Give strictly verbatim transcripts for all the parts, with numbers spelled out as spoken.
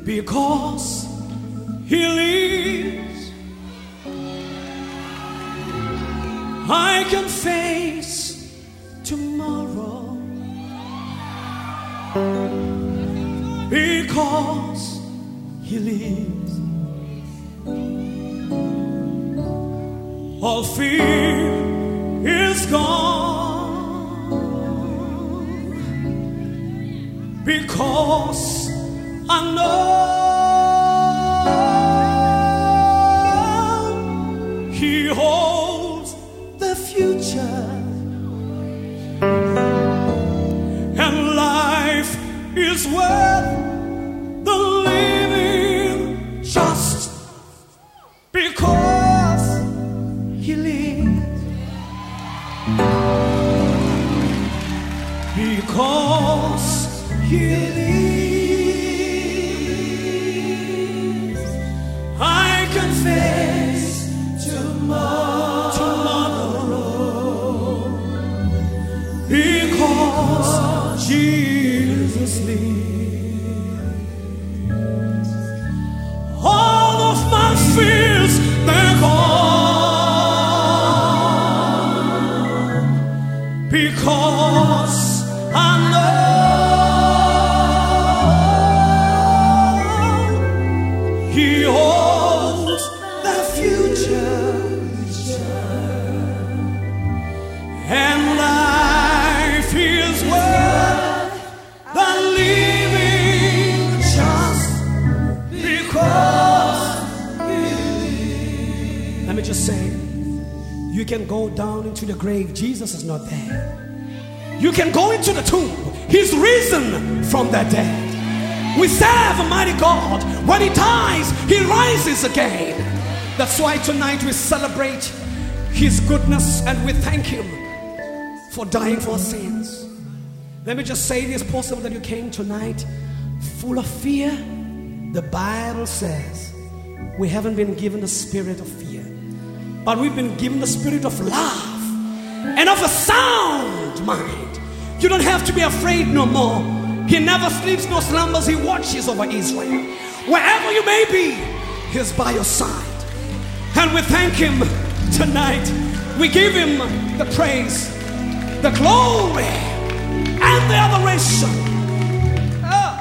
Because He lives, I can face tomorrow. Because He lives, all fear is gone. Because I know He holds the future, and life is worth the living just because He lives. Because He lives, I can face tomorrow, tomorrow. Because Jesus lives, all of my fears, they're gone. Because I know He holds the future, and life is worth the living just because He lives. Let me just say, you can go down into the grave, Jesus is not there. You can go into the tomb, He's risen from the dead. We serve a mighty God. When He dies, He rises again. That's why tonight we celebrate His goodness and we thank Him for dying for our sins. Let me just say, it is possible that you came tonight full of fear. The Bible says we haven't been given the spirit of fear, but we've been given the spirit of love and of a sound mind. You don't have to be afraid no more. He never sleeps nor slumbers. He watches over Israel. Wherever you may be, He's by your side. And we thank Him tonight. We give Him the praise, the glory, and the adoration. Oh.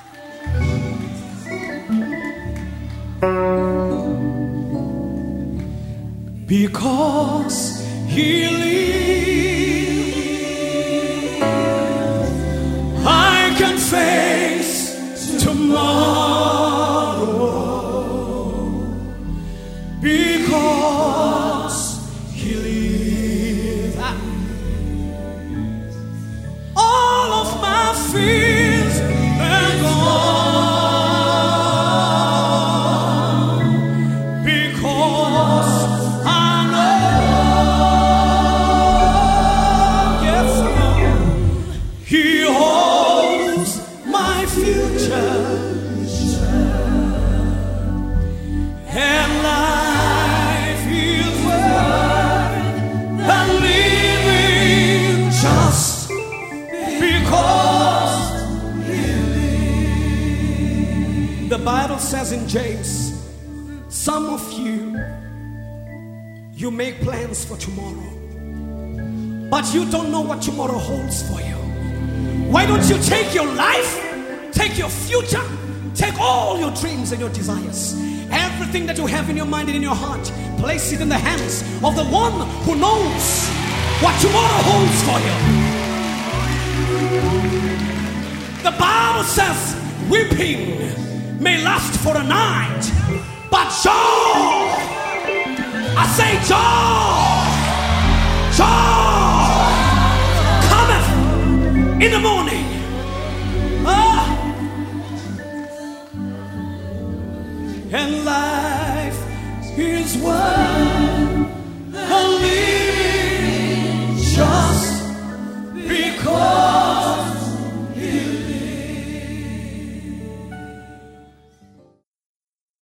Because He lives, I can face tomorrow. Because He lives, all of my fears are gone. Because I know, yes, Lord, He holds my future, and life is worth the living just because He lives. The Bible says in James, some of you, you make plans for tomorrow, but you don't know what tomorrow holds for you. Why don't you take your life, take your future, take all your dreams and your desires, everything that you have in your mind and in your heart, place it in the hands of the one who knows what tomorrow holds for you. The Bible says weeping may last for a night, but joy, I say joy, joy cometh in the morning. Ah. And life is worth